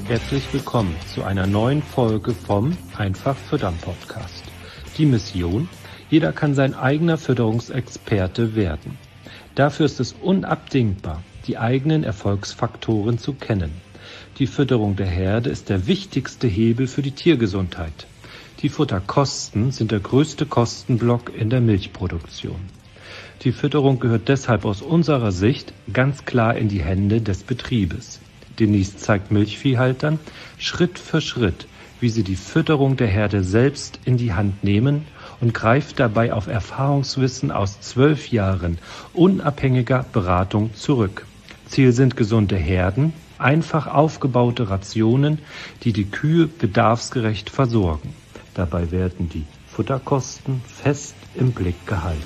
Herzlich willkommen zu einer neuen Folge vom Einfach Füttern Podcast. Die Mission: Jeder kann sein eigener Fütterungsexperte werden. Dafür ist es unabdingbar, die eigenen Erfolgsfaktoren zu kennen. Die Fütterung der Herde ist der wichtigste Hebel für die Tiergesundheit. Die Futterkosten sind der größte Kostenblock in der Milchproduktion. Die Fütterung gehört deshalb aus unserer Sicht ganz klar in die Hände des Betriebes. Denise zeigt Milchviehhaltern Schritt für Schritt, wie sie die Fütterung der Herde selbst in die Hand nehmen und greift dabei auf Erfahrungswissen aus 12 Jahren unabhängiger Beratung zurück. Ziel sind gesunde Herden, einfach aufgebaute Rationen, die die Kühe bedarfsgerecht versorgen. Dabei werden die Futterkosten fest im Blick gehalten.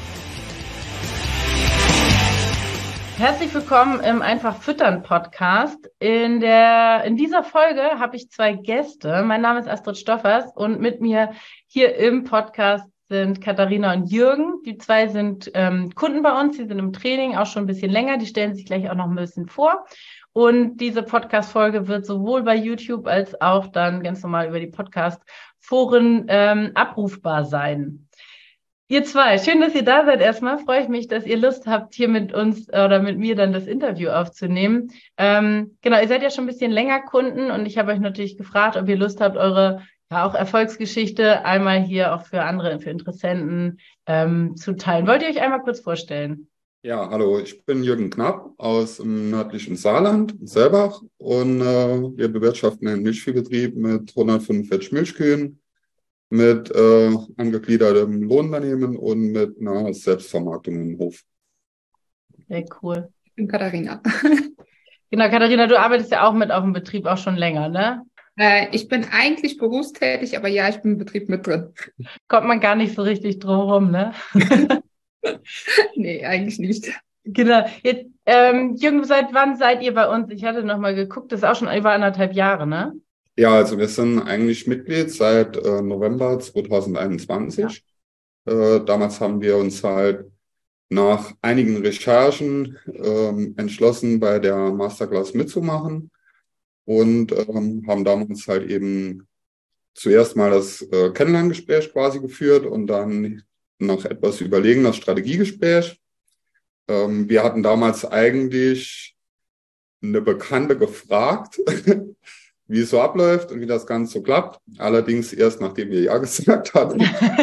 Herzlich willkommen im Einfach Füttern Podcast. In dieser Folge habe ich 2 Gäste. Mein Name ist Astrid Stoffers und mit mir hier im Podcast sind Katharina und Jürgen. Die 2 sind Kunden bei uns, die sind im Training auch schon ein bisschen länger. Die stellen sich gleich auch noch ein bisschen vor. Und diese Podcast-Folge wird sowohl bei YouTube als auch dann ganz normal über die Podcast-Foren abrufbar sein. Ihr 2, schön, dass ihr da seid. Erstmal freue ich mich, dass ihr Lust habt, hier mit uns oder mit mir dann das Interview aufzunehmen. Genau, ihr seid ja schon ein bisschen länger Kunden und ich habe euch natürlich gefragt, ob ihr Lust habt, eure auch Erfolgsgeschichte einmal hier auch für andere, für Interessenten zu teilen. Wollt ihr euch einmal kurz vorstellen? Ja, hallo, ich bin Jürgen Knapp aus dem nördlichen Saarland, Selbach, und wir bewirtschaften einen Milchviehbetrieb mit 145 Milchkühen, mit angegliedertem Lohnunternehmen und mit einer Selbstvermarktung im Hof. Sehr cool. Ich bin Katharina. Genau, Katharina, du arbeitest ja auch mit auf dem Betrieb auch schon länger, ne? Ich bin eigentlich berufstätig, aber ja, ich bin im Betrieb mit drin. Kommt man gar nicht so richtig drum rum, ne? Nee, eigentlich nicht. Genau. Jetzt, Jürgen, seit wann seid ihr bei uns? Ich hatte noch mal geguckt, das ist auch schon über 1,5 Jahre, ne? Ja, also wir sind eigentlich Mitglied seit November 2021. Ja. Damals haben wir uns halt nach einigen Recherchen entschlossen, bei der Masterclass mitzumachen und haben damals halt eben zuerst mal das Kennenlerngespräch quasi geführt und dann nach etwas Überlegen das Strategiegespräch. Wir hatten damals eigentlich eine Bekannte gefragt, wie es so abläuft und wie das Ganze so klappt. Allerdings erst, nachdem wir Ja gesagt hatten.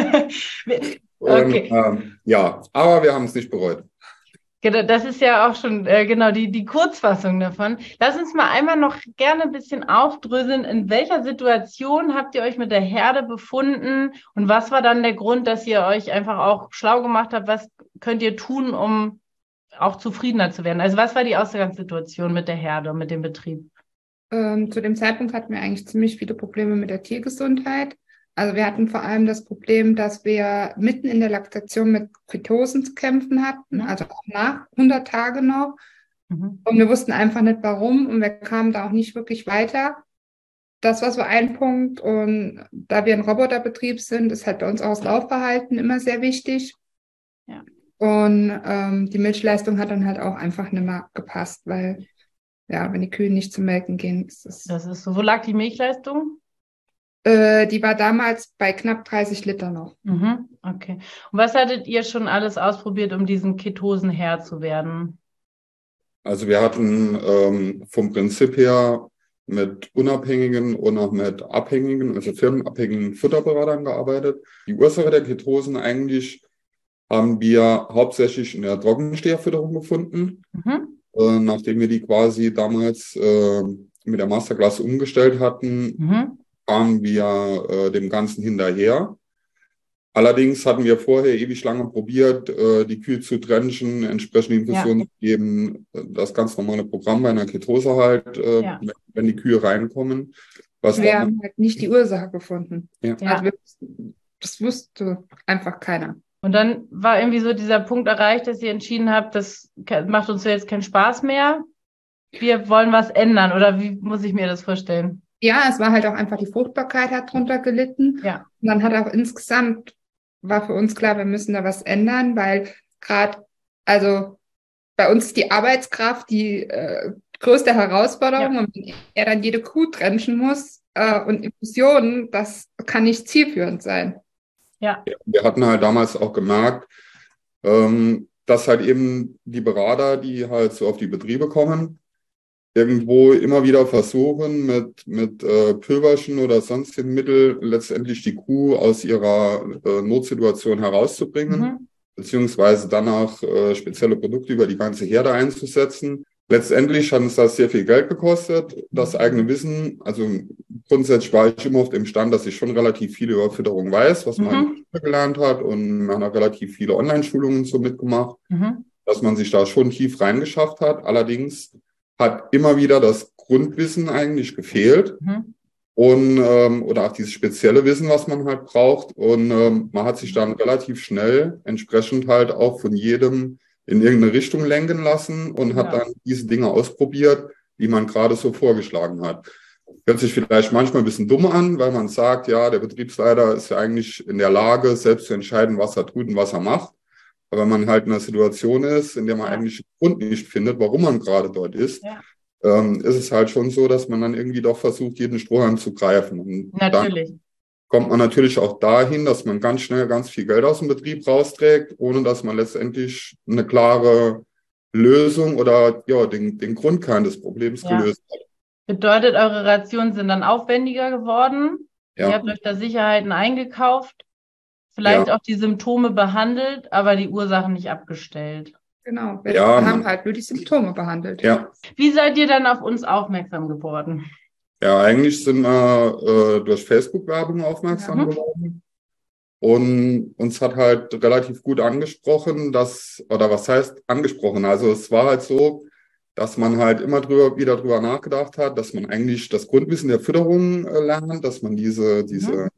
Okay. Und, ja, aber wir haben es nicht bereut. Das ist ja auch schon genau die Kurzfassung davon. Lass uns mal einmal noch gerne ein bisschen aufdröseln. In welcher Situation habt ihr euch mit der Herde befunden und was war dann der Grund, dass ihr euch einfach auch schlau gemacht habt? Was könnt ihr tun, um auch zufriedener zu werden? Also was war die Ausgangssituation mit der Herde und mit dem Betrieb? Zu dem Zeitpunkt hatten wir eigentlich ziemlich viele Probleme mit der Tiergesundheit. Also wir hatten vor allem das Problem, dass wir mitten in der Laktation mit Ketosen zu kämpfen hatten, also auch nach 100 Tage noch. Und wir wussten einfach nicht, warum und wir kamen da auch nicht wirklich weiter. Das war so ein Punkt. Und da wir ein Roboterbetrieb sind, ist halt bei uns auch das Laufverhalten immer sehr wichtig. Ja. Und die Milchleistung hat dann halt auch einfach nicht mehr gepasst, weil ja, wenn die Kühe nicht zum Melken gehen, ist das... Das ist so. Wo lag die Milchleistung? Die war damals bei knapp 30 Liter noch. Okay. Und was hattet ihr schon alles ausprobiert, um diesen Ketosen Herr zu werden? Also wir hatten vom Prinzip her mit unabhängigen und auch mit abhängigen, also firmenabhängigen Futterberatern gearbeitet. Die Ursache der Ketosen eigentlich haben wir hauptsächlich in der Trockensteherfütterung gefunden. Nachdem wir die quasi damals mit der Masterclass umgestellt hatten, kamen wir dem Ganzen hinterher. Allerdings hatten wir vorher ewig lange probiert, die Kühe zu drenchen, entsprechende Infusionen zu geben, das ganz normale Programm bei einer Ketose halt, wenn die Kühe reinkommen. Wir haben halt nicht die Ursache gefunden. Ja. Also das wusste einfach keiner. Und dann war irgendwie so dieser Punkt erreicht, dass ihr entschieden habt, das macht uns jetzt keinen Spaß mehr. Wir wollen was ändern. Oder wie muss ich mir das vorstellen? Ja, es war halt auch einfach, die Fruchtbarkeit hat drunter gelitten. Ja. Und dann hat auch insgesamt, war für uns klar, wir müssen da was ändern, weil gerade, also bei uns ist die Arbeitskraft, die größte Herausforderung. Und wenn er dann jede Kuh trenchen muss und Infusionen, das kann nicht zielführend sein. Ja. Wir hatten halt damals auch gemerkt, dass halt eben die Berater, die halt so auf die Betriebe kommen, irgendwo immer wieder versuchen, mit Pülverchen oder sonstigen Mitteln letztendlich die Kuh aus ihrer Notsituation herauszubringen, beziehungsweise danach spezielle Produkte über die ganze Herde einzusetzen. Letztendlich hat uns das sehr viel Geld gekostet, das eigene Wissen. Also grundsätzlich war ich immer auf dem Stand, dass ich schon relativ viel über Fütterung weiß, was man gelernt hat, und man hat relativ viele Online-Schulungen so mitgemacht, dass man sich da schon tief reingeschafft hat. Allerdings hat immer wieder das Grundwissen eigentlich gefehlt und oder auch dieses spezielle Wissen, was man halt braucht. Und man hat sich dann relativ schnell entsprechend halt auch von jedem in irgendeine Richtung lenken lassen und hat dann diese Dinge ausprobiert, die man gerade so vorgeschlagen hat. Hört sich vielleicht manchmal ein bisschen dumm an, weil man sagt, ja, der Betriebsleiter ist ja eigentlich in der Lage, selbst zu entscheiden, was er tut und was er macht. Aber wenn man halt in einer Situation ist, in der man eigentlich den Grund nicht findet, warum man gerade dort ist, ist es halt schon so, dass man dann irgendwie doch versucht, jeden Strohhalm zu greifen. Und Natürlich. Dann kommt man natürlich auch dahin, dass man ganz schnell ganz viel Geld aus dem Betrieb rausträgt, ohne dass man letztendlich eine klare Lösung oder den Grundkern des Problems gelöst hat. Bedeutet, eure Rationen sind dann aufwendiger geworden? Ja. Ihr habt euch da Sicherheiten eingekauft, vielleicht auch die Symptome behandelt, aber die Ursachen nicht abgestellt. Genau, wir haben halt nur die Symptome behandelt. Ja. Wie seid ihr dann auf uns aufmerksam geworden? Ja, eigentlich sind wir durch Facebook-Werbung aufmerksam geworden. Und uns hat halt relativ gut angesprochen, was heißt angesprochen? Also es war halt so, dass man halt immer wieder drüber nachgedacht hat, dass man eigentlich das Grundwissen der Fütterung lernt, dass man diese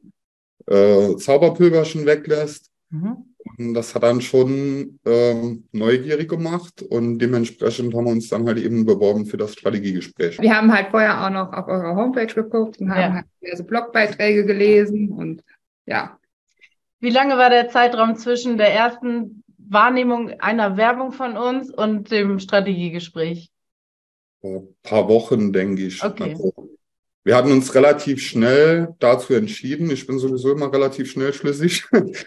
Zauberpülverchen weglässt. Und das hat dann schon neugierig gemacht, und dementsprechend haben wir uns dann halt eben beworben für das Strategiegespräch. Wir haben halt vorher auch noch auf eurer Homepage geguckt und haben halt diverse Blogbeiträge gelesen und ja. Wie lange war der Zeitraum zwischen der ersten Wahrnehmung einer Werbung von uns und dem Strategiegespräch? Ein paar Wochen, denke ich. Okay. Also, wir hatten uns relativ schnell dazu entschieden. Ich bin sowieso immer relativ schnell schlüssig.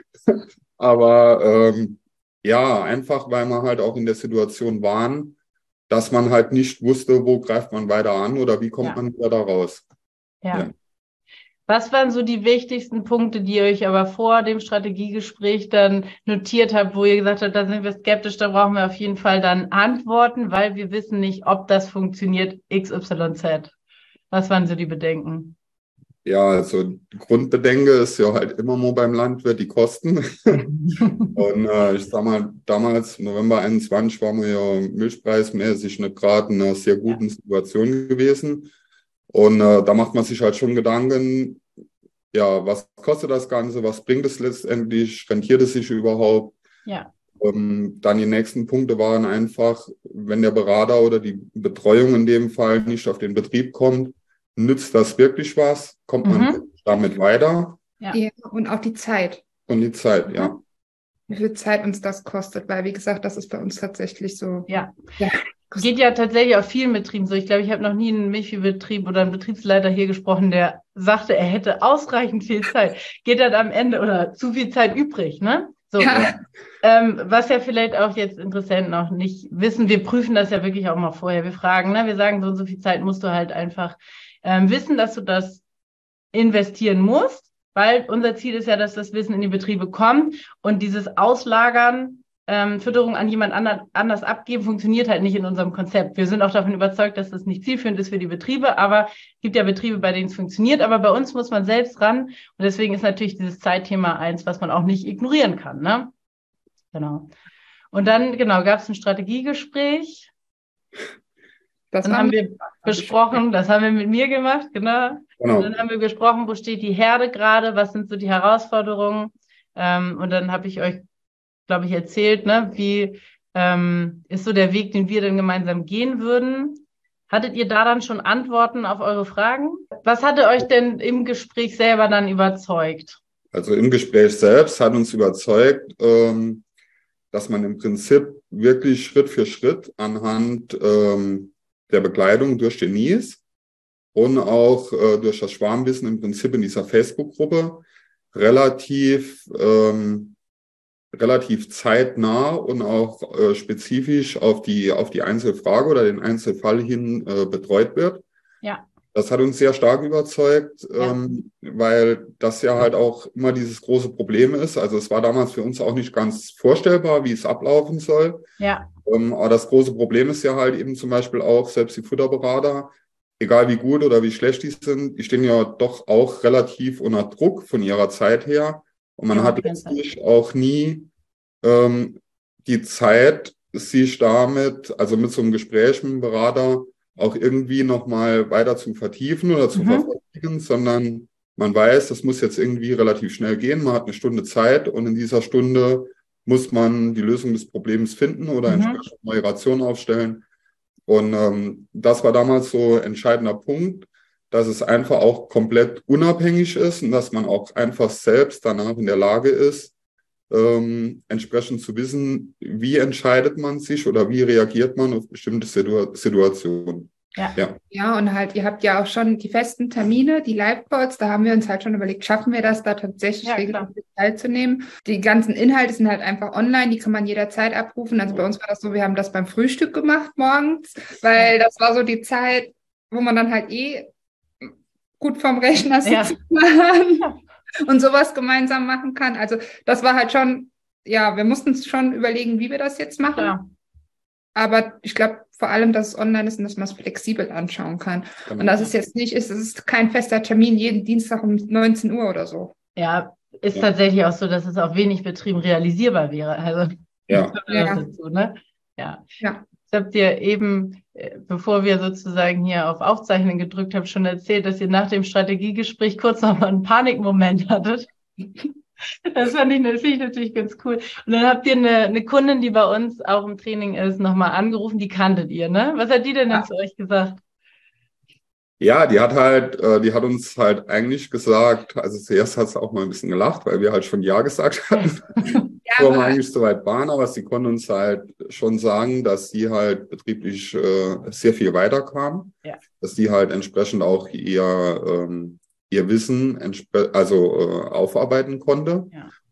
Aber einfach, weil wir halt auch in der Situation waren, dass man halt nicht wusste, wo greift man weiter an oder wie kommt man wieder da raus. Ja. Was waren so die wichtigsten Punkte, die ihr euch aber vor dem Strategiegespräch dann notiert habt, wo ihr gesagt habt, da sind wir skeptisch, da brauchen wir auf jeden Fall dann Antworten, weil wir wissen nicht, ob das funktioniert, XYZ. Was waren so die Bedenken? Ja, also die Grundbedenke ist ja halt immer nur beim Landwirt die Kosten. Und ich sag mal, damals, November 21, waren wir ja milchpreismäßig nicht gerade in einer sehr guten Situation gewesen. Und da macht man sich halt schon Gedanken, ja, was kostet das Ganze, was bringt es letztendlich, rentiert es sich überhaupt? Ja. Dann die nächsten Punkte waren einfach, wenn der Berater oder die Betreuung in dem Fall nicht auf den Betrieb kommt, nützt das wirklich was? Kommt man damit weiter? Ja, und auch die Zeit. Und die Zeit, Wie viel Zeit uns das kostet, weil wie gesagt, das ist bei uns tatsächlich so. Ja. Geht ja tatsächlich auf vielen Betrieben so. Ich glaube, ich habe noch nie einen Milchviehbetrieb oder einen Betriebsleiter hier gesprochen, der sagte, er hätte ausreichend viel Zeit. Geht dann am Ende oder zu viel Zeit übrig, ne? So. Ja. Was ja vielleicht auch jetzt Interessenten noch nicht wissen, wir prüfen das ja wirklich auch mal vorher. Wir fragen, ne? Wir sagen, so und so viel Zeit musst du halt einfach wissen, dass du das investieren musst, weil unser Ziel ist ja, dass das Wissen in die Betriebe kommt, und dieses Auslagern, Fütterung an jemand anders abgeben, funktioniert halt nicht in unserem Konzept. Wir sind auch davon überzeugt, dass das nicht zielführend ist für die Betriebe, aber es gibt ja Betriebe, bei denen es funktioniert, aber bei uns muss man selbst ran, und deswegen ist natürlich dieses Zeitthema eins, was man auch nicht ignorieren kann, ne? Genau. Und dann, gab es ein Strategiegespräch. Dann haben wir besprochen, das haben wir mit mir gemacht, genau. Und dann haben wir gesprochen, wo steht die Herde gerade, was sind so die Herausforderungen, und dann habe ich euch, glaube ich, erzählt, ne, wie ist so der Weg, den wir dann gemeinsam gehen würden. Hattet ihr da dann schon Antworten auf eure Fragen? Was hatte euch denn im Gespräch selber dann überzeugt? Also im Gespräch selbst hat uns überzeugt, dass man im Prinzip wirklich Schritt für Schritt anhand der Begleitung durch Denise und auch durch das Schwarmwissen im Prinzip in dieser Facebook-Gruppe relativ zeitnah und auch spezifisch auf die Einzelfrage oder den Einzelfall hin betreut wird. Ja. Das hat uns sehr stark überzeugt, weil das ja halt auch immer dieses große Problem ist. Also es war damals für uns auch nicht ganz vorstellbar, wie es ablaufen soll. Ja. Aber das große Problem ist ja halt eben zum Beispiel auch, selbst die Futterberater, egal wie gut oder wie schlecht die sind, die stehen ja doch auch relativ unter Druck von ihrer Zeit her. Und man hat letztlich auch nie die Zeit, sich damit, also mit so einem Gespräch mit dem Berater, auch irgendwie nochmal weiter zu vertiefen oder zu verfolgen, sondern man weiß, das muss jetzt irgendwie relativ schnell gehen. Man hat eine Stunde Zeit und in dieser Stunde muss man die Lösung des Problems finden oder entsprechend neue Rationen aufstellen. Und das war damals so ein entscheidender Punkt, dass es einfach auch komplett unabhängig ist und dass man auch einfach selbst danach in der Lage ist, entsprechend zu wissen, wie entscheidet man sich oder wie reagiert man auf bestimmte Situationen. Ja, und halt, ihr habt ja auch schon die festen Termine, die Live-Calls, da haben wir uns halt schon überlegt, schaffen wir das, da tatsächlich regelmäßig teilzunehmen. Die ganzen Inhalte sind halt einfach online, die kann man jederzeit abrufen. Also bei uns war das so, wir haben das beim Frühstück gemacht morgens, weil das war so die Zeit, wo man dann halt gut vorm Rechner sitzen kann und sowas gemeinsam machen kann. Also das war halt schon, wir mussten uns schon überlegen, wie wir das jetzt machen. Ja. Aber ich glaube vor allem, dass es online ist und dass man es flexibel anschauen kann. Und dass es jetzt nicht ist, es ist kein fester Termin jeden Dienstag um 19 Uhr oder so. Ja, ist tatsächlich auch so, dass es auf wenig Betrieben realisierbar wäre. Also dazu, ne? Ja. Ich habe dir eben, bevor wir sozusagen hier auf Aufzeichnen gedrückt haben, schon erzählt, dass ihr nach dem Strategiegespräch kurz noch mal einen Panikmoment hattet. Das finde ich natürlich ganz cool. Und dann habt ihr eine Kundin, die bei uns auch im Training ist, nochmal angerufen, die kanntet ihr, ne? Was hat die denn zu euch gesagt? Ja, die hat uns halt eigentlich gesagt, also zuerst hat sie auch mal ein bisschen gelacht, weil wir halt schon Ja gesagt hatten, bevor wir eigentlich so weit waren, aber sie konnte uns halt schon sagen, dass sie halt betrieblich sehr viel weiterkam, dass sie halt entsprechend auch ihr Wissen aufarbeiten konnte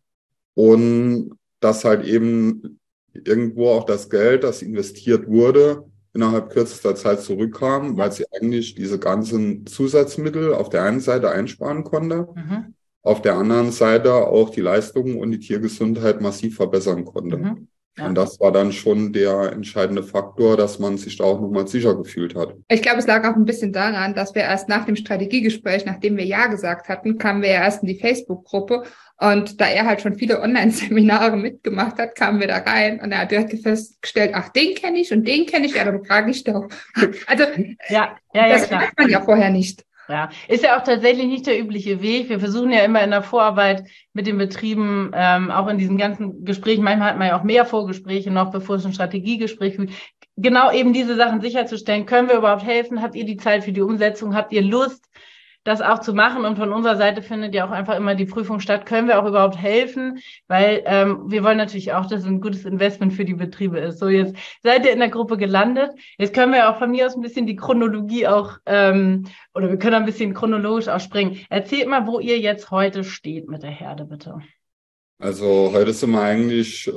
und dass halt eben irgendwo auch das Geld, das investiert wurde, innerhalb kürzester Zeit zurückkam, weil sie eigentlich diese ganzen Zusatzmittel auf der einen Seite einsparen konnte, auf der anderen Seite auch die Leistungen und die Tiergesundheit massiv verbessern konnte. Und das war dann schon der entscheidende Faktor, dass man sich da auch nochmal sicher gefühlt hat. Ich glaube, es lag auch ein bisschen daran, dass wir erst nach dem Strategiegespräch, nachdem wir Ja gesagt hatten, kamen wir ja erst in die Facebook-Gruppe. Und da er halt schon viele Online-Seminare mitgemacht hat, kamen wir da rein und er hat direkt festgestellt, ach, den kenne ich und den kenne ich, ja, dann frage ich doch. Also, das weiß man ja vorher nicht. Ja, ist ja auch tatsächlich nicht der übliche Weg. Wir versuchen ja immer in der Vorarbeit mit den Betrieben, auch in diesen ganzen Gesprächen, manchmal hat man ja auch mehr Vorgespräche noch, bevor es ein Strategiegespräch gibt, genau eben diese Sachen sicherzustellen. Können wir überhaupt helfen? Habt ihr die Zeit für die Umsetzung? Habt ihr Lust, das auch zu machen? Und von unserer Seite findet ja auch einfach immer die Prüfung statt. Können wir auch überhaupt helfen? Weil wir wollen natürlich auch, dass es ein gutes Investment für die Betriebe ist. So, jetzt seid ihr in der Gruppe gelandet. Jetzt können wir auch von mir aus ein bisschen die Chronologie auch, oder wir können ein bisschen chronologisch auch springen. Erzählt mal, wo ihr jetzt heute steht mit der Herde, bitte. Also heute sind wir eigentlich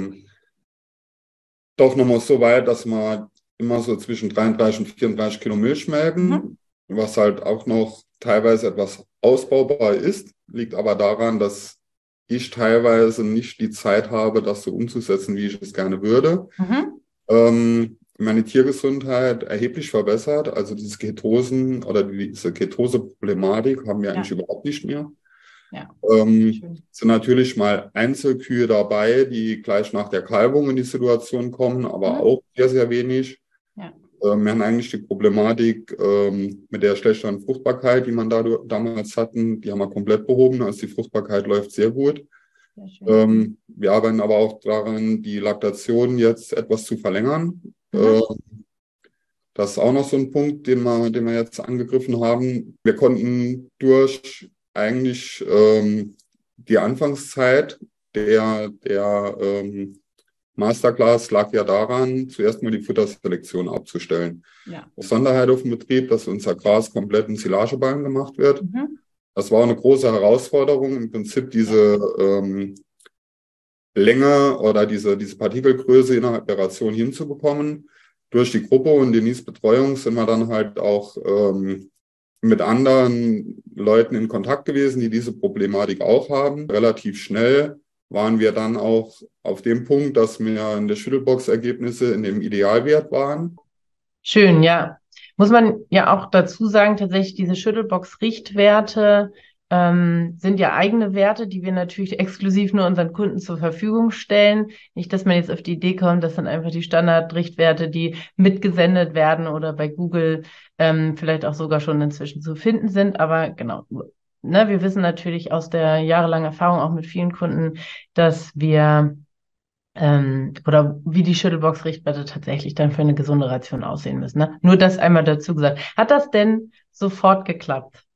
doch nochmal so weit, dass wir immer so zwischen 33 und 34 Kilo Milch melken, was halt auch noch teilweise etwas ausbaubar ist, liegt aber daran, dass ich teilweise nicht die Zeit habe, das so umzusetzen, wie ich es gerne würde. Meine Tiergesundheit erheblich verbessert, also diese Ketosen oder diese Ketose-Problematik haben wir eigentlich überhaupt nicht mehr. Sind natürlich mal Einzelkühe dabei, die gleich nach der Kalbung in die Situation kommen, aber auch sehr, sehr wenig. Wir haben eigentlich die Problematik mit der schlechteren Fruchtbarkeit, die man damals hatten, die haben wir komplett behoben. Also die Fruchtbarkeit läuft sehr gut. Wir arbeiten aber auch daran, die Laktation jetzt etwas zu verlängern. Das ist auch noch so ein Punkt, den wir jetzt angegriffen haben. Wir konnten durch eigentlich die Anfangszeit der Masterclass lag ja daran, zuerst mal die Futterselektion abzustellen. Ja. Besonderheit auf dem Betrieb, dass unser Gras komplett in Silageballen gemacht wird. Mhm. Das war eine große Herausforderung, im Prinzip diese Länge oder diese Partikelgröße innerhalb der Ration hinzubekommen. Durch die Gruppe und Denise Betreuung sind wir dann halt auch mit anderen Leuten in Kontakt gewesen, die diese Problematik auch haben. Relativ schnell waren wir dann auch auf dem Punkt, dass wir in der Schüttelbox-Ergebnisse in dem Idealwert waren. Schön, ja. Muss man ja auch dazu sagen, tatsächlich diese Schüttelbox-Richtwerte sind ja eigene Werte, die wir natürlich exklusiv nur unseren Kunden zur Verfügung stellen. Nicht, dass man jetzt auf die Idee kommt, das sind einfach die Standardrichtwerte, die mitgesendet werden oder bei Google vielleicht auch sogar schon inzwischen zu finden sind. Aber genau, ne, wir wissen natürlich aus der jahrelangen Erfahrung auch mit vielen Kunden, dass wir oder wie die Schüttelbox-Richtwerte tatsächlich dann für eine gesunde Ration aussehen müssen. Ne? Nur das einmal dazu gesagt. Hat das denn sofort geklappt?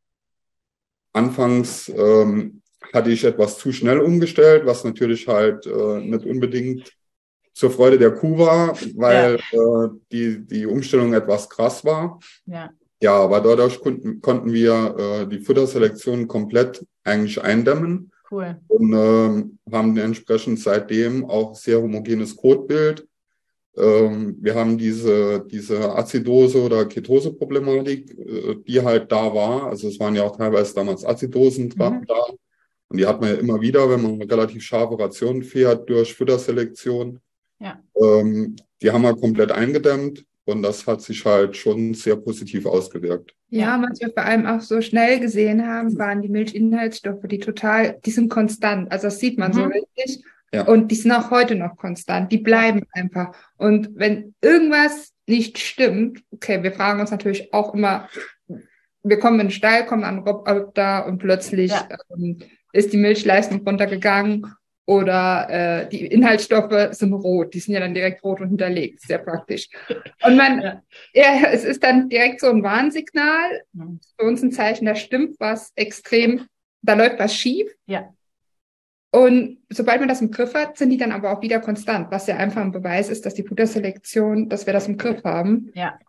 Anfangs hatte ich etwas zu schnell umgestellt, was natürlich halt nicht unbedingt zur Freude der Kuh war, weil die Umstellung etwas krass war. Ja. Ja, aber dadurch konnten wir die Futterselektion komplett eigentlich eindämmen. Cool. Und haben entsprechend seitdem auch sehr homogenes Kotbild. Wir haben diese Azidose- oder Ketose-Problematik, die halt da war. Also es waren ja auch teilweise damals Azidosen da. Und die hat man ja immer wieder, wenn man eine relativ scharfe Ration fährt durch Futterselektion. Ja. Die haben wir komplett eingedämmt. Und das hat sich halt schon sehr positiv ausgewirkt. Ja, was wir vor allem auch so schnell gesehen haben, waren die Milchinhaltsstoffe, die sind konstant. Also das sieht man so richtig. Ja. Und die sind auch heute noch konstant. Die bleiben einfach. Und wenn irgendwas nicht stimmt, okay, wir fragen uns natürlich auch immer, wir kommen in den Stall, kommen an Roboter und plötzlich ist die Milchleistung runtergegangen. Oder die Inhaltsstoffe sind rot, die sind ja dann direkt rot und hinterlegt, sehr praktisch. Und es ist dann direkt so ein Warnsignal, für uns ein Zeichen, da stimmt was extrem, da läuft was schief. Ja. Und sobald man das im Griff hat, sind die dann aber auch wieder konstant, was ja einfach ein Beweis ist, dass die Futterselektion, dass wir das im Griff haben. Ja.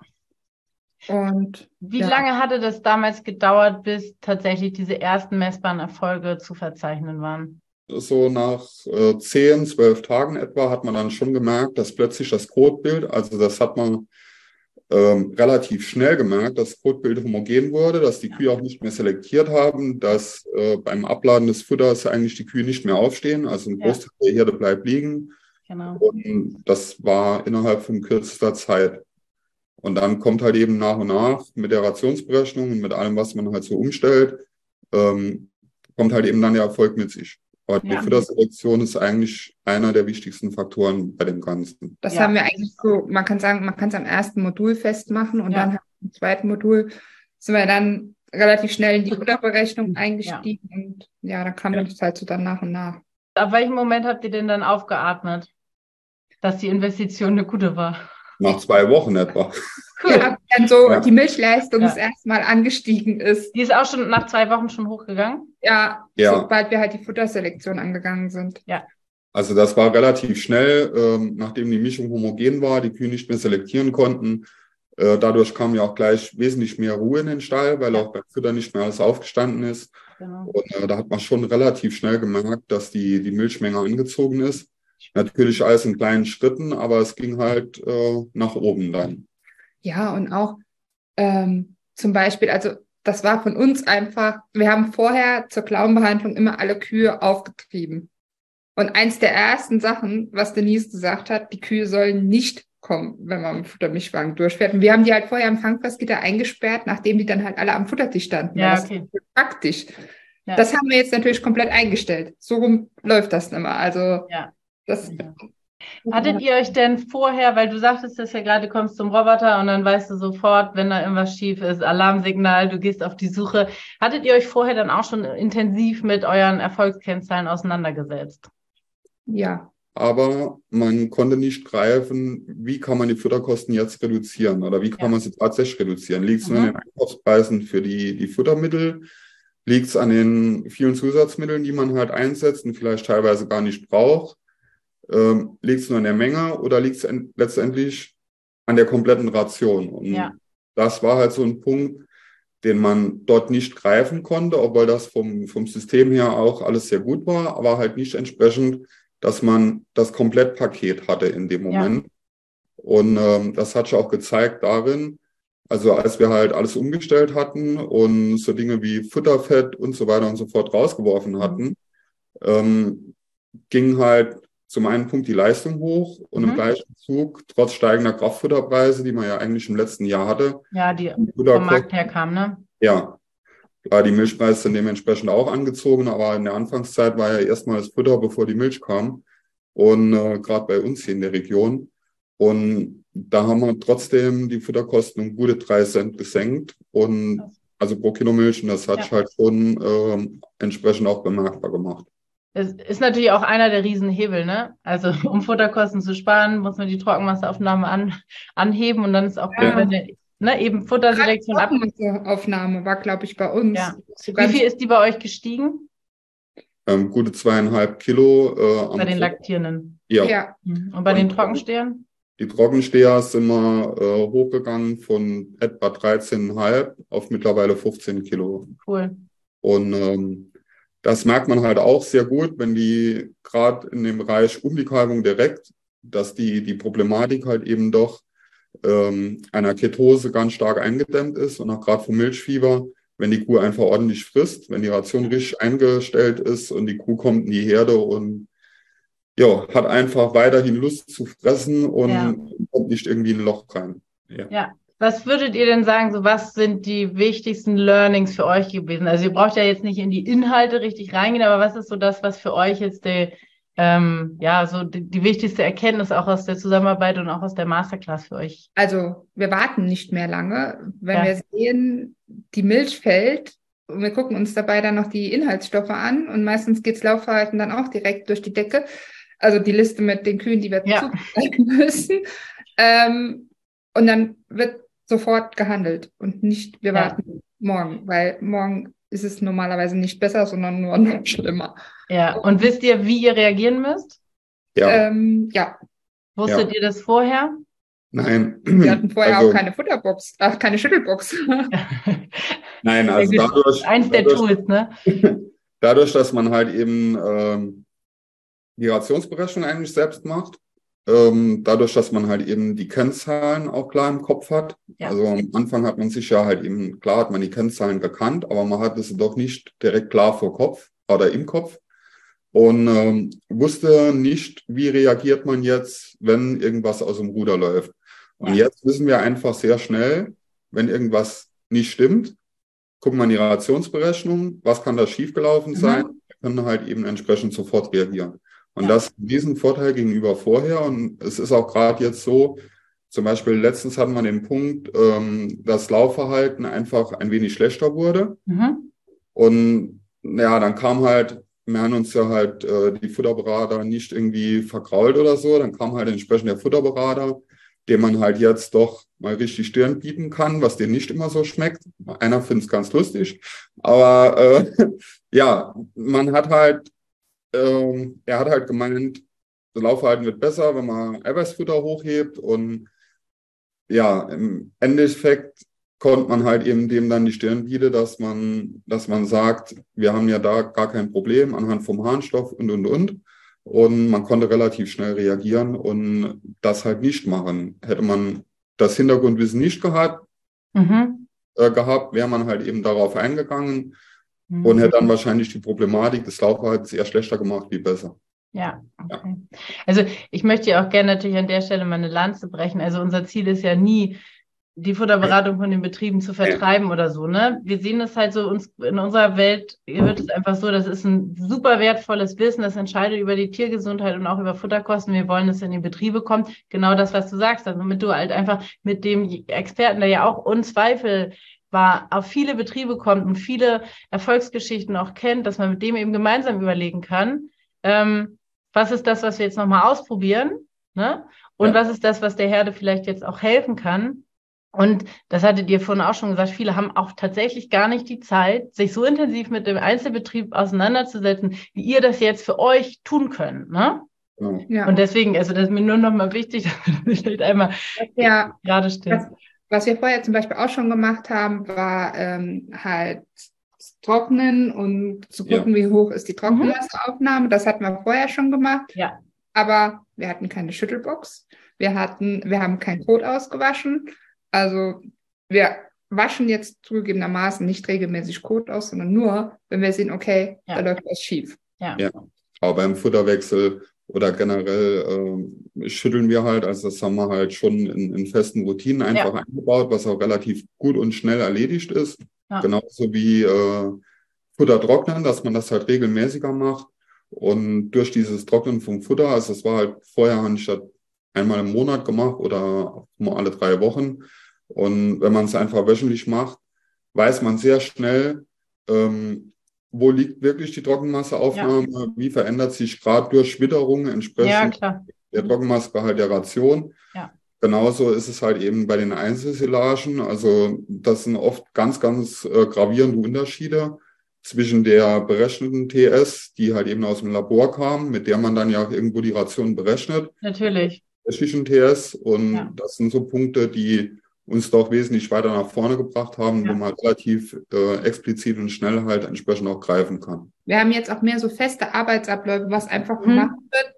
Und wie lange hatte das damals gedauert, bis tatsächlich diese ersten messbaren Erfolge zu verzeichnen waren? So nach 10, 12 Tagen etwa hat man dann schon gemerkt, dass plötzlich das Kotbild, also das hat man relativ schnell gemerkt, dass das Kotbild homogen wurde, dass die Kühe auch nicht mehr selektiert haben, dass beim Abladen des Futters eigentlich die Kühe nicht mehr aufstehen, also ein Großteil der Herde bleibt liegen. Genau. Und das war innerhalb von kürzester Zeit. Und dann kommt halt eben nach und nach mit der Rationsberechnung und mit allem, was man halt so umstellt, kommt halt eben dann der Erfolg mit sich. Aber die Futterselektion ist eigentlich einer der wichtigsten Faktoren bei dem Ganzen. Das haben wir eigentlich so, man kann sagen, man kann es am ersten Modul festmachen und dann im zweiten Modul sind wir dann relativ schnell in die Futterberechnung eingestiegen und dann kam das halt so dann nach und nach. Ab welchem Moment habt ihr denn dann aufgeatmet, dass die Investition eine gute war? Nach 2 Wochen etwa. Cool. Ja, dann so die Milchleistung das erste Mal angestiegen ist. Die ist auch schon nach 2 Wochen schon hochgegangen? Ja, sobald wir halt die Futterselektion angegangen sind. Ja. Also das war relativ schnell, nachdem die Mischung homogen war, die Kühe nicht mehr selektieren konnten. Dadurch kam ja auch gleich wesentlich mehr Ruhe in den Stall, weil auch beim Futter nicht mehr alles aufgestanden ist. Genau. Und da hat man schon relativ schnell gemerkt, dass die Milchmenge angezogen ist. Natürlich alles in kleinen Schritten, aber es ging halt nach oben dann. Ja, und auch zum Beispiel, also das war von uns einfach, wir haben vorher zur Klauenbehandlung immer alle Kühe aufgetrieben. Und eins der ersten Sachen, was Denise gesagt hat, die Kühe sollen nicht kommen, wenn man im Futtermischwagen durchfährt. Und wir haben die halt vorher am Fangfressgitter eingesperrt, nachdem die dann halt alle am Futtertisch standen. Ja, das ist praktisch. Ja. Das haben wir jetzt natürlich komplett eingestellt. So rum läuft das nicht mehr. Also das... Hattet ihr euch denn vorher, weil du sagtest das ja gerade, du kommst zum Roboter und dann weißt du sofort, wenn da irgendwas schief ist, Alarmsignal, du gehst auf die Suche. Hattet ihr euch vorher dann auch schon intensiv mit euren Erfolgskennzahlen auseinandergesetzt? Ja. Aber man konnte nicht greifen, wie kann man die Futterkosten jetzt reduzieren oder wie kann man sie tatsächlich reduzieren? Liegt es nur an den Einkaufspreisen für die Futtermittel? Liegt es an den vielen Zusatzmitteln, die man halt einsetzt und vielleicht teilweise gar nicht braucht? liegt es nur an der Menge oder liegt es letztendlich an der kompletten Ration? Und das war halt so ein Punkt, den man dort nicht greifen konnte, obwohl das vom System her auch alles sehr gut war, aber halt nicht entsprechend, dass man das Komplettpaket hatte in dem Moment. Und das hat sich auch gezeigt darin, also als wir halt alles umgestellt hatten und so Dinge wie Futterfett und so weiter und so fort rausgeworfen hatten, ging halt zum einen Punkt die Leistung hoch und im gleichen Zug, trotz steigender Kraftfutterpreise, die man ja eigentlich im letzten Jahr hatte. Ja, die vom Markt herkam, ne? Ja, klar, die Milchpreise sind dementsprechend auch angezogen, aber in der Anfangszeit war ja erstmal das Futter, bevor die Milch kam. Und gerade bei uns hier in der Region. Und da haben wir trotzdem die Futterkosten um gute 3 Cent gesenkt. Und also pro Kilo Milch, und das hat sich halt schon entsprechend auch bemerkbar gemacht. Das ist natürlich auch einer der Riesenhebel, ne? Also um Futterkosten zu sparen, muss man die Trockenmasseaufnahme anheben und dann ist auch gut, wenn eben Futterselektion Aufnahme war, glaube ich, bei uns. Ja. Wie viel ist die bei euch gestiegen? Gute 2,5 Kilo. Bei den Laktierenden? Ja. Und bei den Trockenstehern? Die Trockensteher sind wir hochgegangen von etwa 13,5 auf mittlerweile 15 Kilo. Cool. Und das merkt man halt auch sehr gut, wenn die gerade in dem Bereich um die Kalbung direkt, dass die Problematik halt eben doch einer Ketose ganz stark eingedämmt ist und auch gerade vom Milchfieber, wenn die Kuh einfach ordentlich frisst, wenn die Ration richtig eingestellt ist und die Kuh kommt in die Herde und hat einfach weiterhin Lust zu fressen und kommt nicht irgendwie in ein Loch rein. Ja. Was würdet ihr denn sagen, so was sind die wichtigsten Learnings für euch gewesen? Also ihr braucht ja jetzt nicht in die Inhalte richtig reingehen, aber was ist so das, was für euch jetzt die wichtigste Erkenntnis auch aus der Zusammenarbeit und auch aus der Masterclass für euch? Also wir warten nicht mehr lange. Wenn wir sehen, die Milch fällt und wir gucken uns dabei dann noch die Inhaltsstoffe an und meistens geht's Laufverhalten dann auch direkt durch die Decke. Also die Liste mit den Kühen, die wir zubereiten müssen. Und dann wird sofort gehandelt und nicht, wir warten morgen, weil morgen ist es normalerweise nicht besser, sondern nur noch schlimmer. Ja, und wisst ihr, wie ihr reagieren müsst? Ja. Wusstet ihr das vorher? Nein. Wir hatten vorher auch keine Futterbox, keine Schüttelbox. Nein, also dadurch... Eins der Tools, ne? Dadurch, dass man halt eben die Rationsberechnung eigentlich selbst macht, dadurch, dass man halt eben die Kennzahlen auch klar im Kopf hat. Ja. Also am Anfang hat man sich ja halt eben, klar hat man die Kennzahlen gekannt, aber man hat es doch nicht direkt klar vor Kopf oder im Kopf und wusste nicht, wie reagiert man jetzt, wenn irgendwas aus dem Ruder läuft. Und jetzt wissen wir einfach sehr schnell, wenn irgendwas nicht stimmt, gucken wir in die Rationsberechnung, was kann da schiefgelaufen sein, wir können halt eben entsprechend sofort reagieren. Und das ist ein Riesenvorteil gegenüber vorher. Und es ist auch gerade jetzt so, zum Beispiel letztens hatten wir den Punkt, das Laufverhalten einfach ein wenig schlechter wurde. Und dann kam halt, wir haben uns ja halt die Futterberater nicht irgendwie vergrault oder so, dann kam halt entsprechend der Futterberater, dem man halt jetzt doch mal richtig Stirn bieten kann, was dir nicht immer so schmeckt. Einer findet es ganz lustig. Aber man hat halt, er hat halt gemeint, das Laufverhalten wird besser, wenn man Eiweißfutter hochhebt und im Endeffekt konnte man halt eben dem dann die Stirn bieten, dass man sagt, wir haben ja da gar kein Problem anhand vom Harnstoff und man konnte relativ schnell reagieren und das halt nicht machen. Hätte man das Hintergrundwissen nicht gehabt, wäre man halt eben darauf eingegangen und hätte dann wahrscheinlich die Problematik des Laufverhaltens eher schlechter gemacht wie besser. Ja, okay. Also ich möchte ja auch gerne natürlich an der Stelle mal eine Lanze brechen. Also unser Ziel ist ja nie, die Futterberatung von den Betrieben zu vertreiben oder so, ne? Wir sehen es halt so, in unserer Welt wird es einfach so, das ist ein super wertvolles Wissen, das entscheidet über die Tiergesundheit und auch über Futterkosten. Wir wollen, dass es in die Betriebe kommt. Genau das, was du sagst, also damit du halt einfach mit dem Experten, der ja auch unzweifelbar auf viele Betriebe kommt und viele Erfolgsgeschichten auch kennt, dass man mit dem eben gemeinsam überlegen kann, was ist das, was wir jetzt nochmal ausprobieren, ne? Und was ist das, was der Herde vielleicht jetzt auch helfen kann? Und das hattet ihr vorhin auch schon gesagt, viele haben auch tatsächlich gar nicht die Zeit, sich so intensiv mit dem Einzelbetrieb auseinanderzusetzen, wie ihr das jetzt für euch tun könnt, ne? Genau. Ja. Und deswegen, also das ist mir nur noch mal wichtig, dass wir das vielleicht einmal Ja, gerade stellen. was wir vorher zum Beispiel auch schon gemacht haben, war halt das Trocknen und zu gucken, wie hoch ist die Trockenwasseraufnahme. Das hatten wir vorher schon gemacht, Ja, aber wir hatten keine Schüttelbox. Wir haben kein Kot ausgewaschen. Also wir waschen jetzt zugegebenermaßen nicht regelmäßig Kot aus, sondern nur, wenn wir sehen, okay, da läuft was schief. ja. Ja, aber beim Futterwechsel oder generell schütteln wir halt, also das haben wir halt schon in festen Routinen einfach eingebaut, was auch relativ gut und schnell erledigt ist. Ja. Genauso wie Futter trocknen, dass man das halt regelmäßiger macht. Und durch dieses Trocknen vom Futter, also es war halt vorher anstatt einmal im Monat gemacht oder mal alle 3 Wochen. Und wenn man es einfach wöchentlich macht, weiß man sehr schnell, wo liegt wirklich die Trockenmasseaufnahme, wie verändert sich gerade durch Witterung entsprechend der Trockenmassegehalt der Ration. Ja. Genauso ist es halt eben bei den Einzelsilagen. Also das sind oft ganz, ganz gravierende Unterschiede zwischen der berechneten TS, die halt eben aus dem Labor kam, mit der man dann ja auch irgendwo die Ration berechnet. Natürlich. Zwischen TS. Und das sind so Punkte, die uns doch wesentlich weiter nach vorne gebracht haben, wo man relativ explizit und schnell halt entsprechend auch greifen kann. Wir haben jetzt auch mehr so feste Arbeitsabläufe, was einfach gemacht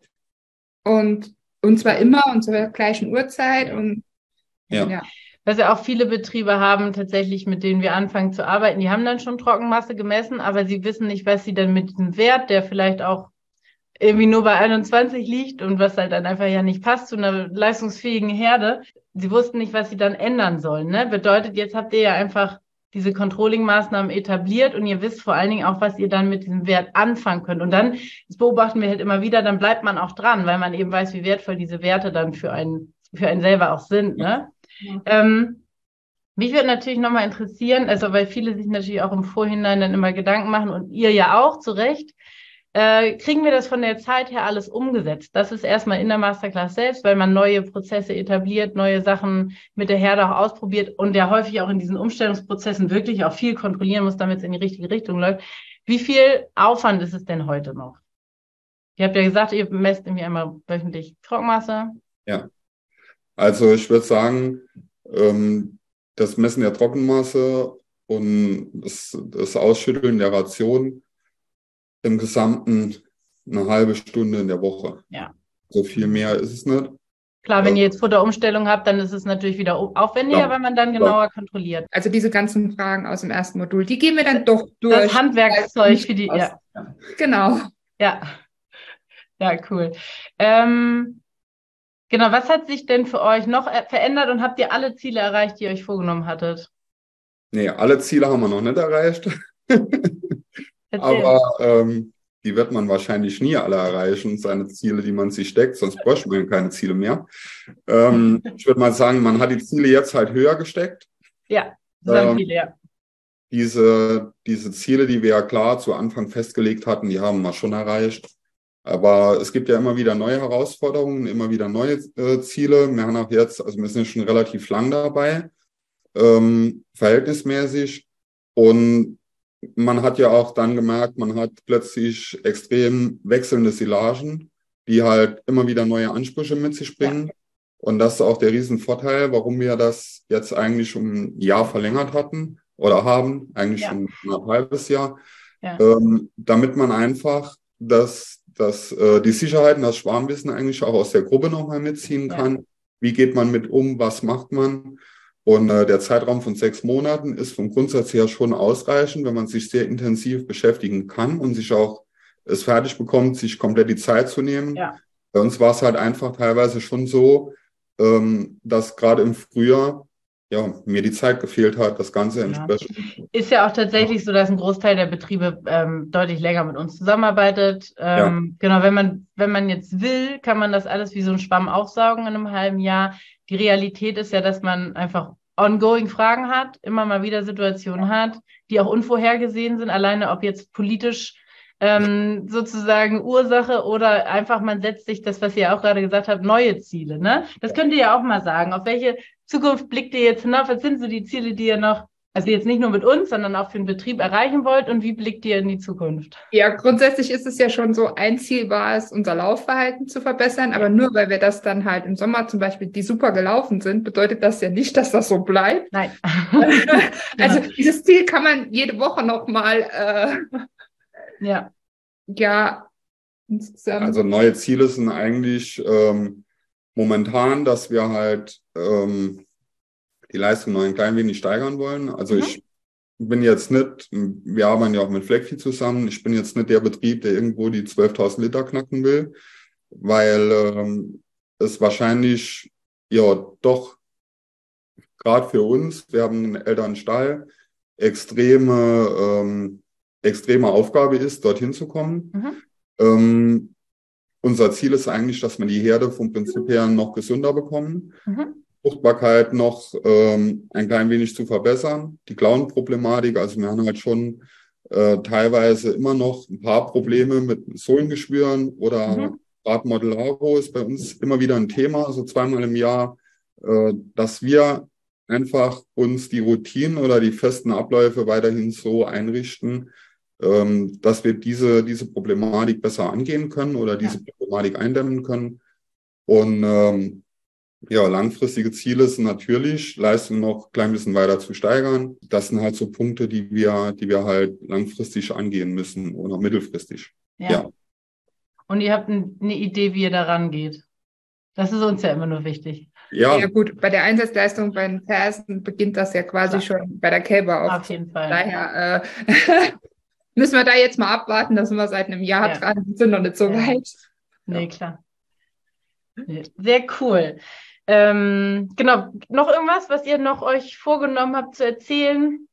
wird und zwar immer und zur gleichen Uhrzeit und Was ja auch viele Betriebe haben, tatsächlich, mit denen wir anfangen zu arbeiten, die haben dann schon Trockenmasse gemessen, aber sie wissen nicht, was sie dann mit diesem Wert, der vielleicht auch irgendwie nur bei 21 liegt und was halt dann einfach ja nicht passt zu einer leistungsfähigen Herde. Sie wussten nicht, was sie dann ändern sollen. Ne? Bedeutet, jetzt habt ihr ja einfach diese Controlling-Maßnahmen etabliert und ihr wisst vor allen Dingen auch, was ihr dann mit diesem Wert anfangen könnt. Und dann, das beobachten wir halt immer wieder, dann bleibt man auch dran, weil man eben weiß, wie wertvoll diese Werte dann für einen selber auch sind. Ne? Ja. Mich würde natürlich nochmal interessieren, also weil viele sich natürlich auch im Vorhinein dann immer Gedanken machen und ihr ja auch, zu Recht, kriegen wir das von der Zeit her alles umgesetzt? Das ist erstmal in der Masterclass selbst, weil man neue Prozesse etabliert, neue Sachen mit der Herde auch ausprobiert und ja häufig auch in diesen Umstellungsprozessen wirklich auch viel kontrollieren muss, damit es in die richtige Richtung läuft. Wie viel Aufwand ist es denn heute noch? Ihr habt ja gesagt, ihr messt irgendwie einmal wöchentlich Trockenmasse. Ja, also ich würde sagen, das Messen der Trockenmasse und das Ausschütteln der Ration im Gesamten eine halbe Stunde in der Woche. Ja. So viel mehr ist es nicht. Klar, wenn ihr jetzt Futterumstellung habt, dann ist es natürlich wieder aufwendiger, weil man dann genauer kontrolliert. Also diese ganzen Fragen aus dem ersten Modul, die gehen wir dann doch durch. Das Handwerkszeug für die, ja. Genau. Ja, ja, cool. Genau, was hat sich denn für euch noch verändert und habt ihr alle Ziele erreicht, die ihr euch vorgenommen hattet? Nee, alle Ziele haben wir noch nicht erreicht. Aber die wird man wahrscheinlich nie alle erreichen, seine Ziele, die man sich steckt, sonst bräuchte man keine Ziele mehr. Ich würde mal sagen, man hat die Ziele jetzt halt höher gesteckt. Ja, das haben viele, ja. Diese Ziele, die wir ja klar zu Anfang festgelegt hatten, die haben wir schon erreicht. Aber es gibt ja immer wieder neue Herausforderungen, immer wieder neue Ziele. Wir haben auch jetzt, also wir sind schon relativ lang dabei, verhältnismäßig. Und man hat ja auch dann gemerkt, man hat plötzlich extrem wechselnde Silagen, die halt immer wieder neue Ansprüche mit sich bringen. Ja. Und das ist auch der Riesenvorteil, warum wir das jetzt eigentlich schon ein Jahr verlängert hatten oder haben, eigentlich schon ein halbes Jahr, damit man einfach die Sicherheiten, das Schwarmwissen eigentlich auch aus der Gruppe nochmal mitziehen kann. Wie geht man mit um, was macht man? Und der Zeitraum von 6 Monaten ist vom Grundsatz her schon ausreichend, wenn man sich sehr intensiv beschäftigen kann und sich auch es fertig bekommt, sich komplett die Zeit zu nehmen. Ja. Bei uns war es halt einfach teilweise schon so, dass gerade im Frühjahr mir die Zeit gefehlt hat, das Ganze entsprechend. Ist ja auch tatsächlich so, dass ein Großteil der Betriebe deutlich länger mit uns zusammenarbeitet. Genau, wenn man jetzt will, kann man das alles wie so ein Schwamm aufsaugen in einem halben Jahr. Die Realität ist ja, dass man einfach ongoing Fragen hat, immer mal wieder Situationen hat, die auch unvorhergesehen sind, alleine ob jetzt politisch sozusagen Ursache oder einfach man setzt sich das, was ihr auch gerade gesagt habt, neue Ziele. Ne? Das könnt ihr ja auch mal sagen. Auf welche Zukunft blickt ihr jetzt hinauf? Was sind so die Ziele, die ihr noch Also jetzt nicht nur mit uns, sondern auch für den Betrieb erreichen wollt und wie blickt ihr in die Zukunft? Ja, grundsätzlich ist es ja schon so, ein Ziel war es, unser Laufverhalten zu verbessern, aber nur weil wir das dann halt im Sommer zum Beispiel, die super gelaufen sind, bedeutet das ja nicht, dass das so bleibt. Nein. Also dieses Ziel kann man jede Woche nochmal, ja, insgesamt. Also neue Ziele sind eigentlich momentan, dass wir halt die Leistung noch ein klein wenig steigern wollen. Also ich bin jetzt nicht, wir arbeiten ja auch mit Flexi zusammen, ich bin jetzt nicht der Betrieb, der irgendwo die 12.000 Liter knacken will, weil es wahrscheinlich ja doch gerade für uns, wir haben einen älteren Stall, extreme Aufgabe ist, dorthin zu kommen. Unser Ziel ist eigentlich, dass wir die Herde vom Prinzip her noch gesünder bekommen. Fruchtbarkeit noch ein klein wenig zu verbessern. Die Klauenproblematik, also wir haben halt schon teilweise immer noch ein paar Probleme mit Sohlengeschwüren oder gerade Modellaro ist bei uns immer wieder ein Thema, so 2-mal im Jahr, dass wir einfach uns die Routinen oder die festen Abläufe weiterhin so einrichten, dass wir diese Problematik besser angehen können oder diese Problematik eindämmen können. Und ja, langfristige Ziele sind natürlich, Leistung noch ein klein bisschen weiter zu steigern. Das sind halt so Punkte, die wir halt langfristig angehen müssen oder mittelfristig. Ja. Und ihr habt eine Idee, wie ihr da rangeht. Das ist uns ja immer nur wichtig. Ja, gut, bei der Einsatzleistung bei den Fersen beginnt das ja quasi schon bei der Kälber auf. Auf jeden Fall. Daher müssen wir da jetzt mal abwarten, da sind wir seit einem Jahr dran, sind noch nicht so weit. Nee, klar. Sehr cool. Genau, noch irgendwas, was ihr noch euch vorgenommen habt zu erzählen?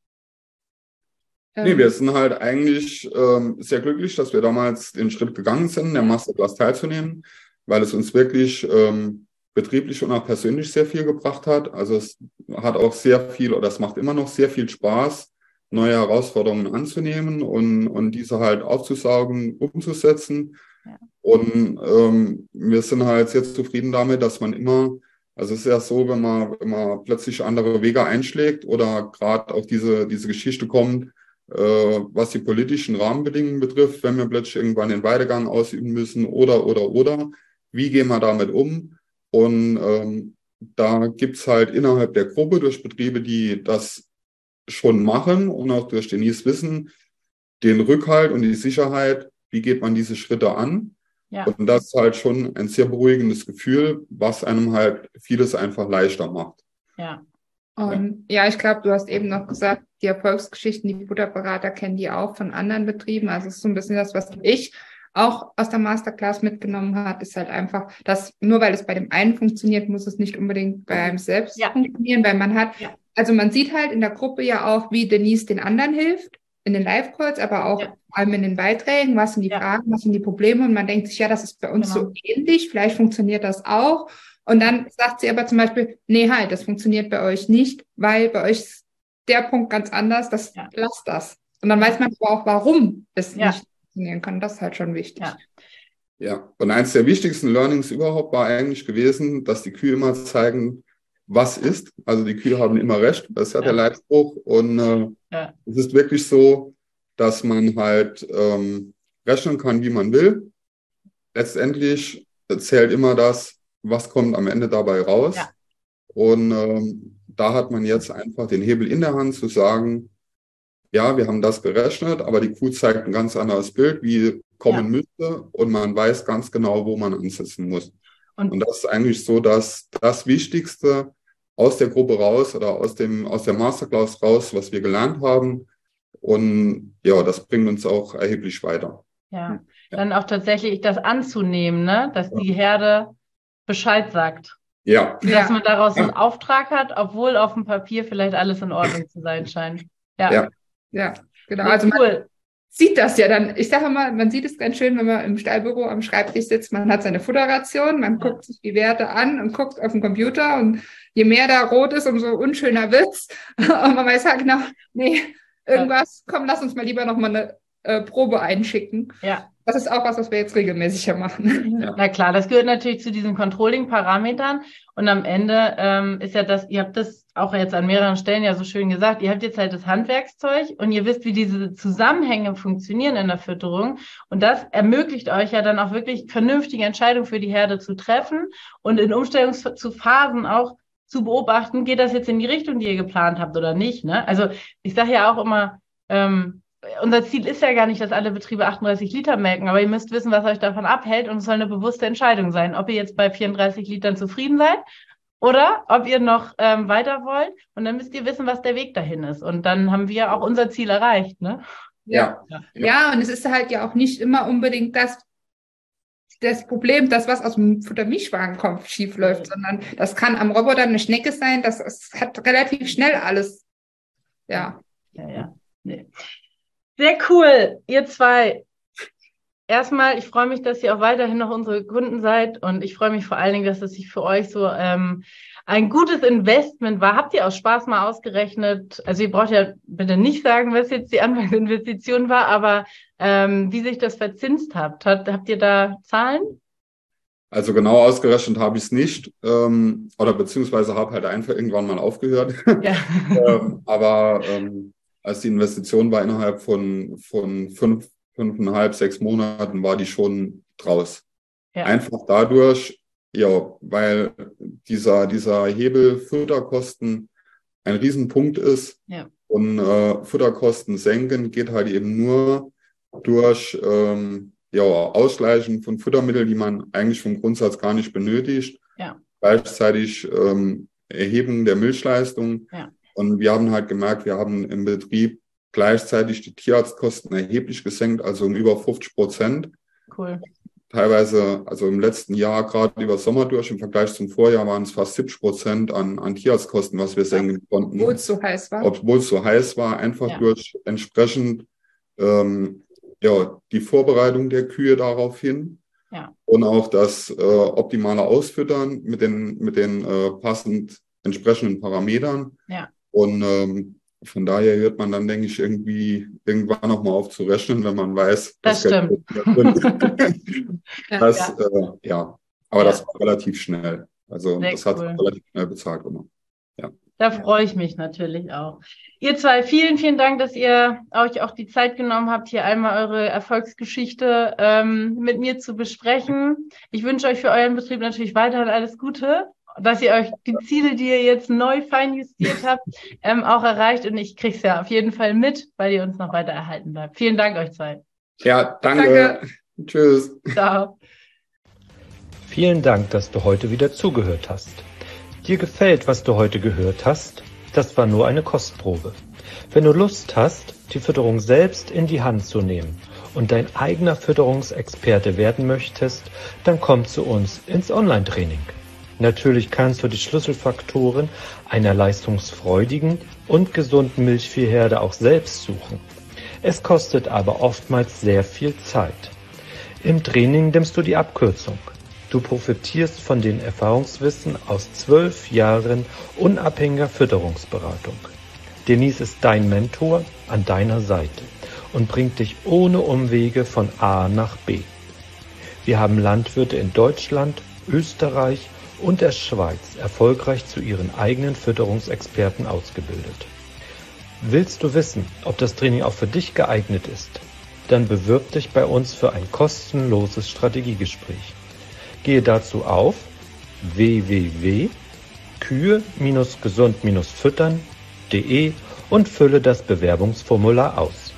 Nee, wir sind halt eigentlich sehr glücklich, dass wir damals den Schritt gegangen sind, der Masterclass teilzunehmen, weil es uns wirklich betrieblich und auch persönlich sehr viel gebracht hat. Also es hat auch sehr viel, oder es macht immer noch sehr viel Spaß, neue Herausforderungen anzunehmen und diese halt aufzusaugen, umzusetzen. Ja. Und wir sind halt sehr zufrieden damit, dass man immer, also es ist ja so, wenn man plötzlich andere Wege einschlägt oder gerade auch diese Geschichte kommt, was die politischen Rahmenbedingungen betrifft, wenn wir plötzlich irgendwann den Weidegang ausüben müssen oder, wie gehen wir damit um? Und da gibt's halt innerhalb der Gruppe durch Betriebe, die das schon machen und auch durch Denise wissen, den Rückhalt und die Sicherheit, wie geht man diese Schritte an? Ja. Und das ist halt schon ein sehr beruhigendes Gefühl, was einem halt vieles einfach leichter macht. Ja. Und ja, ich glaube, du hast eben noch gesagt, die Erfolgsgeschichten, die Futterberater kennen die auch von anderen Betrieben. Also es ist so ein bisschen das, was ich auch aus der Masterclass mitgenommen habe, ist halt einfach, dass nur weil es bei dem einen funktioniert, muss es nicht unbedingt bei einem selbst funktionieren, weil man hat, also man sieht halt in der Gruppe ja auch, wie Denise den anderen hilft, in den Live-Calls, aber auch vor allem in den Beiträgen, was sind die Fragen, was sind die Probleme, und man denkt sich, ja, das ist bei uns so ähnlich, vielleicht funktioniert das auch. Und dann sagt sie aber zum Beispiel, nee, halt, das funktioniert bei euch nicht, weil bei euch ist der Punkt ganz anders, lasst das. Und dann weiß man aber auch, warum es nicht funktionieren kann. Das ist halt schon wichtig. Ja, und eins der wichtigsten Learnings überhaupt war eigentlich gewesen, dass die Kühe immer zeigen, was ist. Also die Kühe haben immer recht, das ist ja der Leitspruch. Und es ist wirklich so, dass man halt rechnen kann, wie man will. Letztendlich zählt immer das, was kommt am Ende dabei raus. Ja. Und da hat man jetzt einfach den Hebel in der Hand zu sagen, ja, wir haben das gerechnet, aber die Kuh zeigt ein ganz anderes Bild, wie kommen müsste, und man weiß ganz genau, wo man ansetzen muss. Und das ist eigentlich so, dass das Wichtigste aus der Gruppe raus oder aus der Masterclass raus, was wir gelernt haben. Und ja, das bringt uns auch erheblich weiter. Ja, dann auch tatsächlich das anzunehmen, ne? Dass die Herde Bescheid sagt. Ja. Dass man daraus einen Auftrag hat, obwohl auf dem Papier vielleicht alles in Ordnung zu sein scheint. Ja, genau. Also man sieht das ja dann. Ich sage mal, man sieht es ganz schön, wenn man im Stallbüro am Schreibtisch sitzt. Man hat seine Futterration, man guckt sich die Werte an und guckt auf den Computer, und je mehr da rot ist, umso unschöner wird's. Und man weiß halt genau, nee, irgendwas, komm, lass uns mal lieber nochmal eine Probe einschicken. Ja. Das ist auch was wir jetzt regelmäßiger machen. Ja. Na klar, das gehört natürlich zu diesen Controlling-Parametern. Und am Ende ist ja das, ihr habt das auch jetzt an mehreren Stellen ja so schön gesagt, ihr habt jetzt halt das Handwerkszeug und ihr wisst, wie diese Zusammenhänge funktionieren in der Fütterung. Und das ermöglicht euch ja dann auch wirklich vernünftige Entscheidungen für die Herde zu treffen und in Umstellungsphasen auch zu beobachten, geht das jetzt in die Richtung, die ihr geplant habt oder nicht, ne? Also ich sage ja auch immer, unser Ziel ist ja gar nicht, dass alle Betriebe 38 Liter melken, aber ihr müsst wissen, was euch davon abhält und es soll eine bewusste Entscheidung sein, ob ihr jetzt bei 34 Litern zufrieden seid oder ob ihr noch weiter wollt und dann müsst ihr wissen, was der Weg dahin ist und dann haben wir auch unser Ziel erreicht, ne? Ja, und es ist halt ja auch nicht immer unbedingt das Problem, dass was aus dem Futtermischwagen kommt, schief läuft, sondern das kann am Roboter eine Schnecke sein, es hat relativ schnell alles, Ja. Nee. Sehr cool, ihr zwei. Erstmal, ich freue mich, dass ihr auch weiterhin noch unsere Kunden seid und ich freue mich vor allen Dingen, dass es sich für euch so ein gutes Investment war. Habt ihr aus Spaß mal ausgerechnet, also ihr braucht ja bitte nicht sagen, was jetzt die Anfangsinvestition war, aber wie sich das verzinst habt ihr da Zahlen? Also genau ausgerechnet habe ich es nicht oder beziehungsweise habe halt einfach irgendwann mal aufgehört. Ja. Aber als die Investition war innerhalb von 5,5, 6 Monaten war die schon draus. Ja. Einfach dadurch, ja, weil dieser Hebel Futterkosten ein Riesenpunkt ist. Ja. Und Futterkosten senken geht halt eben nur durch Ausgleichen von Futtermitteln, die man eigentlich vom Grundsatz gar nicht benötigt. Ja. Gleichzeitig Erheben der Milchleistung. Ja. Und wir haben halt gemerkt, wir haben im Betrieb gleichzeitig die Tierarztkosten erheblich gesenkt, also um über 50%. Cool. Teilweise, also im letzten Jahr, gerade über Sommer durch, im Vergleich zum Vorjahr waren es fast 70% an Tierarztkosten, was wir senken konnten. Obwohl es so heiß war. Obwohl es so heiß war, einfach durch entsprechend die Vorbereitung der Kühe darauf hin. Ja. Und auch das optimale Ausfüttern mit den passend entsprechenden Parametern. Ja. Und von daher hört man dann, denke ich, irgendwann noch mal auf zu rechnen, wenn man weiß, das stimmt. Das war relativ schnell. Also sehr das hat relativ schnell bezahlt gemacht. Ja. Da freue ich mich natürlich auch. Ihr zwei, vielen, vielen Dank, dass ihr euch auch die Zeit genommen habt, hier einmal eure Erfolgsgeschichte mit mir zu besprechen. Ich wünsche euch für euren Betrieb natürlich weiterhin alles Gute, dass ihr euch die Ziele, die ihr jetzt neu feinjustiert habt, auch erreicht. Und ich kriege es ja auf jeden Fall mit, weil ihr uns noch weiter erhalten bleibt. Vielen Dank euch zwei. Ja, danke. Tschüss. Ciao. Vielen Dank, dass du heute wieder zugehört hast. Dir gefällt, was du heute gehört hast? Das war nur eine Kostprobe. Wenn du Lust hast, die Fütterung selbst in die Hand zu nehmen und dein eigener Fütterungsexperte werden möchtest, dann komm zu uns ins Online-Training. Natürlich kannst du die Schlüsselfaktoren einer leistungsfreudigen und gesunden Milchviehherde auch selbst suchen. Es kostet aber oftmals sehr viel Zeit. Im Training nimmst du die Abkürzung. Du profitierst von den Erfahrungswissen aus 12 Jahren unabhängiger Fütterungsberatung. Denise ist dein Mentor an deiner Seite und bringt dich ohne Umwege von A nach B. Wir haben Landwirte in Deutschland, Österreich und der Schweiz erfolgreich zu ihren eigenen Fütterungsexperten ausgebildet. Willst du wissen, ob das Training auch für dich geeignet ist? Dann bewirb dich bei uns für ein kostenloses Strategiegespräch. Gehe dazu auf www.kühe-gesund-füttern.de und fülle das Bewerbungsformular aus.